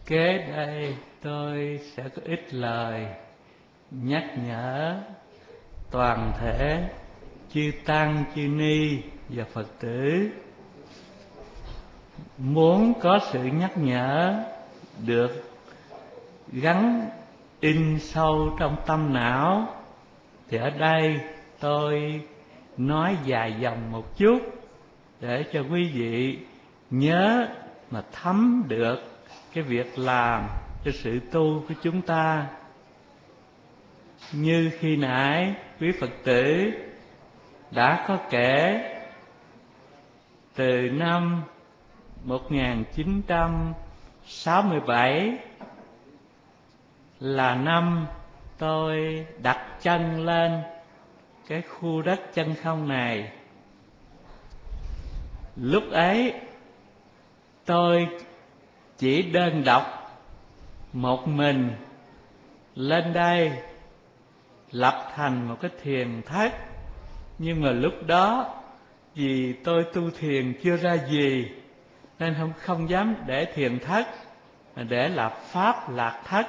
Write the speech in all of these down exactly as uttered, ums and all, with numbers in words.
Kế đây tôi sẽ có ít lời nhắc nhở toàn thể chư tăng, chư ni và Phật tử. Muốn có sự nhắc nhở được gắn in sâu trong tâm não thì ở đây tôi nói dài dòng một chút để cho quý vị nhớ mà thấm được cái việc làm cho sự tu của chúng ta. Như khi nãy quý Phật tử đã có kể, từ năm một nghìn chín trăm sáu mươi bảy là năm tôi đặt chân lên cái khu đất chân không này. Lúc ấy tôi chỉ đơn độc một mình lên đây lập thành một cái thiền thất. Nhưng mà lúc đó vì tôi tu thiền chưa ra gì nên không không dám để thiền thất, mà để là pháp lạc thất.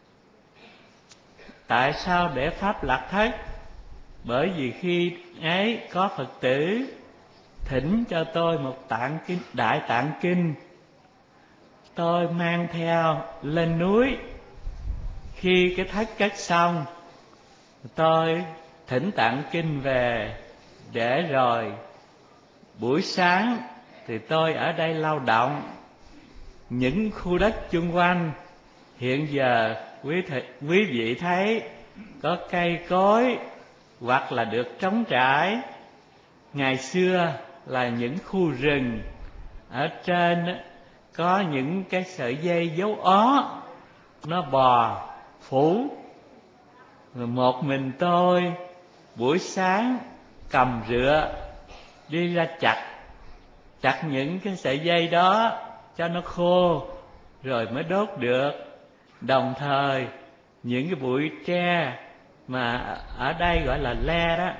Tại sao để pháp lạc thất? Bởi vì khi ấy có Phật tử thỉnh cho tôi một tạng kinh, đại tạng kinh, tôi mang theo lên núi. Khi cái thất cất xong, tôi thỉnh tạng kinh về, để rồi buổi sáng thì tôi ở đây lao động. Những khu đất chung quanh hiện giờ quý, th quý vị thấy có cây cối hoặc là được trống trải. Ngày xưa là những khu rừng, ở trên có những cái sợi dây dấu ó, nó bò phủ. Rồi một mình tôi buổi sáng cầm rựa đi ra chặt, chặt những cái sợi dây đó cho nó khô rồi mới đốt được. Đồng thời những cái bụi tre mà ở đây gọi là le đó,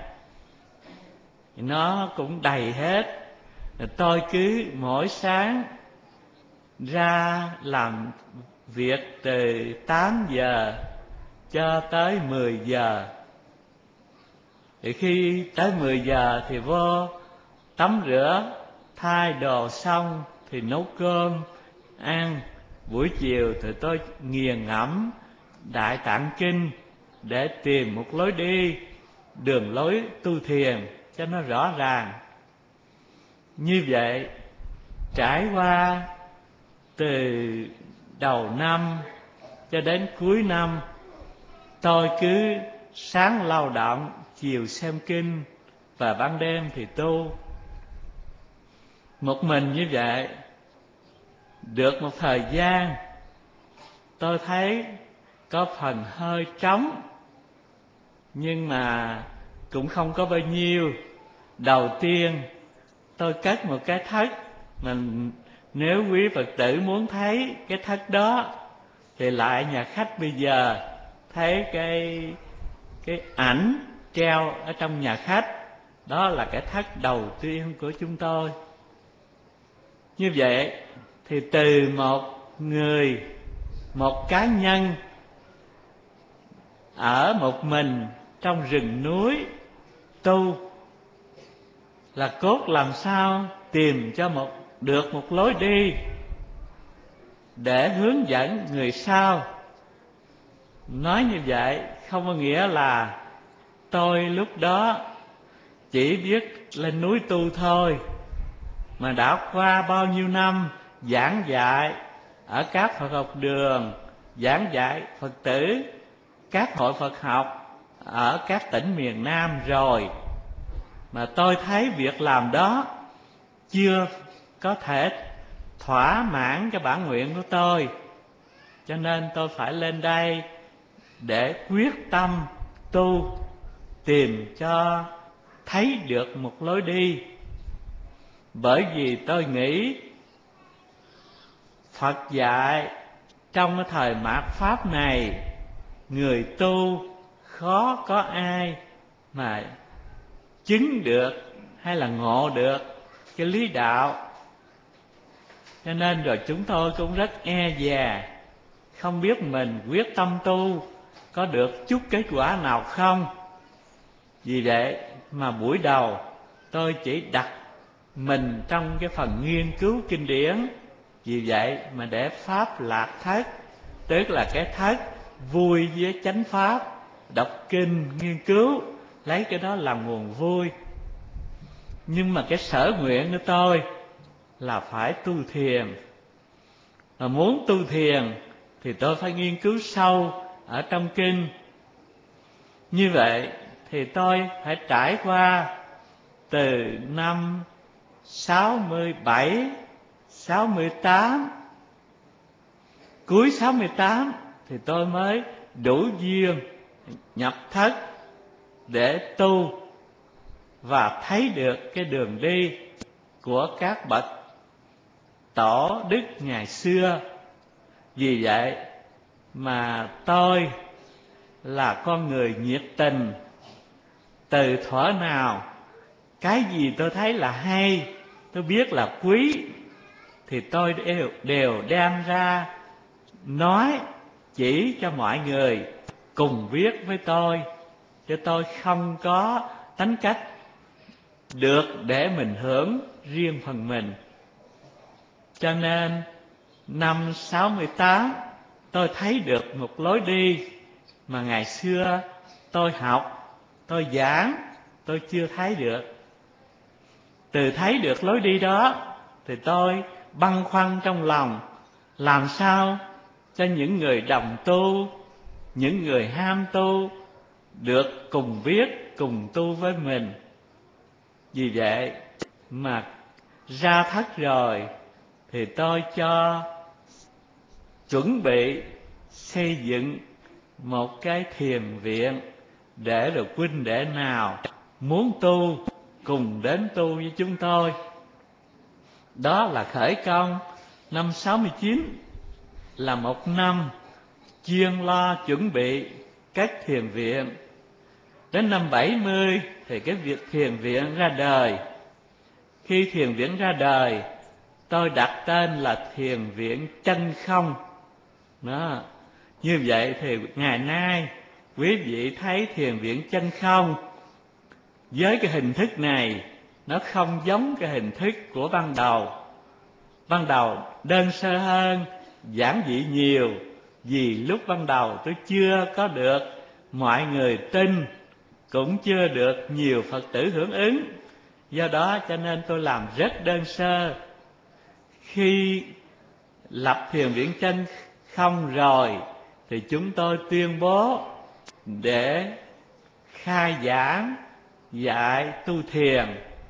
nó cũng đầy hết. Tôi cứ mỗi sáng ra làm việc từ tám giờ cho tới mười giờ. Thì khi tới mười giờ thì vô tắm rửa, thay đồ xong thì nấu cơm ăn. Buổi chiều thì tôi nghiền ngẫm Đại Tạng Kinh để tìm một lối đi, đường lối tu thiền cho nó rõ ràng. Như vậy trải qua từ đầu năm cho đến cuối năm, tôi cứ sáng lao động, chiều xem kinh và ban đêm thì tu. Một mình như vậy được một thời gian, tôi thấy có phần hơi trống, nhưng mà cũng không có bao nhiêu. Đầu tiên tôi cất một cái thất, mà nếu quý Phật tử muốn thấy cái thất đó thì lại nhà khách bây giờ thấy cái cái ảnh treo ở trong nhà khách. Đó là cái thất đầu tiên của chúng tôi. Như vậy thì từ một người, một cá nhân ở một mình trong rừng núi tu, là cốt làm sao tìm cho một được một lối đi để hướng dẫn người sau. Nói như vậy không có nghĩa là tôi lúc đó chỉ biết lên núi tu thôi, mà đã qua bao nhiêu năm giảng dạy ở các Phật học đường, giảng dạy Phật tử các hội Phật học ở các tỉnh miền Nam rồi, mà tôi thấy việc làm đó chưa có thể thỏa mãn cái bản nguyện của tôi. Cho nên tôi phải lên đây để quyết tâm tu, tìm cho thấy được một lối đi. Bởi vì tôi nghĩ Phật dạy trong cái thời mạt Pháp này, người tu khó có ai mà chứng được hay là ngộ được cái lý đạo. Cho nên rồi chúng tôi cũng rất e dè không biết mình quyết tâm tu có được chút kết quả nào không. Vì vậy mà buổi đầu tôi chỉ đặt mình trong cái phần nghiên cứu kinh điển. Vì vậy mà để pháp lạc thất, tức là cái thất vui với chánh pháp, đọc kinh nghiên cứu, lấy cái đó làm nguồn vui. Nhưng mà cái sở nguyện của tôi là phải tu thiền. Mà muốn tu thiền thì tôi phải nghiên cứu sâu ở trong kinh. Như vậy thì tôi phải trải qua từ năm sáu mươi bảy, sáu mươi tám, cuối sáu mươi tám thì tôi mới đủ duyên nhập thất để tu và thấy được cái đường đi của các bậc tổ đức ngày xưa. Vì vậy mà tôi là con người nhiệt tình. Từ thuở nào cái gì tôi thấy là hay, tôi biết là quý, thì tôi đều, đều đem ra nói chỉ cho mọi người cùng biết với tôi, chứ tôi không có tính cách được để mình hưởng riêng phần mình. Cho nên năm sáu mươi tám tôi thấy được một lối đi mà ngày xưa tôi học, tôi giảng, tôi chưa thấy được. Từ thấy được lối đi đó thì tôi băn khoăn trong lòng, làm sao cho những người đồng tu, những người ham tu được cùng biết, cùng tu với mình. Vì vậy mà ra thất rồi thì tôi cho chuẩn bị xây dựng một cái thiền viện để được huynh đệ nào muốn tu cùng đến tu với chúng tôi. Đó là khởi công năm sáu mươi chín, là một năm chuyên lo chuẩn bị các thiền viện. Đến năm bảy mươi thì cái việc thiền viện ra đời. Khi thiền viện ra đời, tôi đặt tên là Thiền viện Chân Không. Đó. Như vậy thì ngày nay quý vị thấy thiền viện Chân Không với cái hình thức này nó không giống cái hình thức của ban đầu. Ban đầu đơn sơ hơn, giản dị nhiều, vì lúc ban đầu tôi chưa có được mọi người tin, cũng chưa được nhiều Phật tử hưởng ứng. Do đó cho nên tôi làm rất đơn sơ. Khi lập thiền viện Chân Không rồi thì chúng tôi tuyên bố để khai giảng dạy tu thiền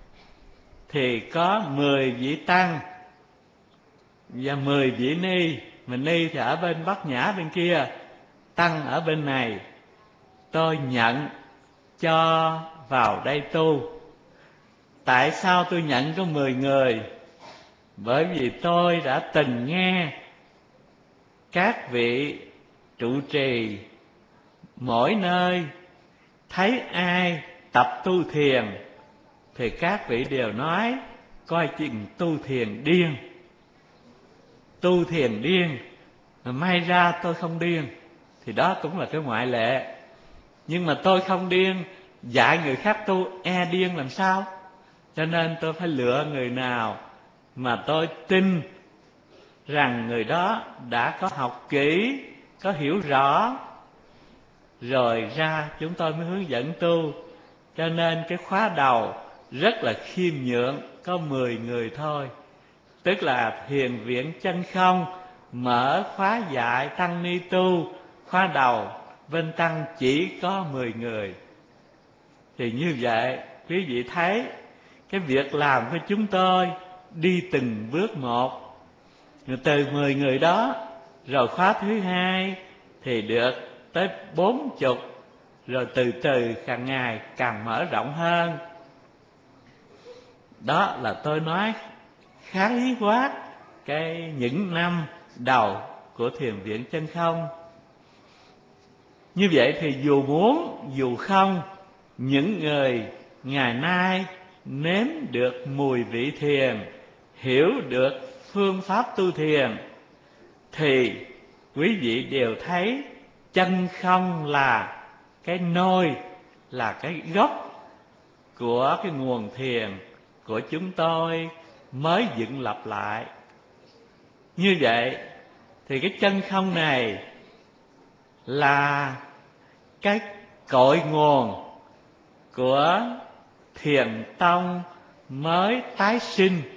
thì có mười vị tăng và mười vị ni. Mà ni thì ở bên Bắc Nhã bên kia, tăng ở bên này. Tôi nhận cho vào đây tu. Tại sao tôi nhận có mười người? Bởi vì tôi đã từng nghe các vị trụ trì mỗi nơi thấy ai tập tu thiền thì các vị đều nói coi chừng tu thiền điên. Tu thiền điên, mà may ra tôi không điên, thì đó cũng là cái ngoại lệ. Nhưng mà tôi không điên, dạy người khác tu e điên làm sao? Cho nên tôi phải lựa người nào mà tôi tin rằng người đó đã có học kỹ, có hiểu rõ, rồi ra chúng tôi mới hướng dẫn tu. Cho nên cái khóa đầu rất là khiêm nhượng, có mười người thôi. Tức là Thiền viện Chân Không mở khóa dạy tăng ni tu, khóa đầu bên tăng chỉ có mười người. Thì như vậy quý vị thấy cái việc làm của chúng tôi đi từng bước một. Từ mười người đó, rồi khóa thứ hai thì được tới bốn chục, rồi từ từ càng ngày càng mở rộng hơn. Đó là tôi nói khái quát cái những năm đầu của Thiền viện Chân Không. Như vậy thì dù muốn dù không, những người ngày nay nếm được mùi vị thiền, hiểu được phương pháp tu thiền, thì quý vị đều thấy chân không là cái nôi, là cái gốc của cái nguồn thiền của chúng tôi mới dựng lập lại. Như vậy thì cái chân không này là cái cội nguồn của thiền tông mới tái sinh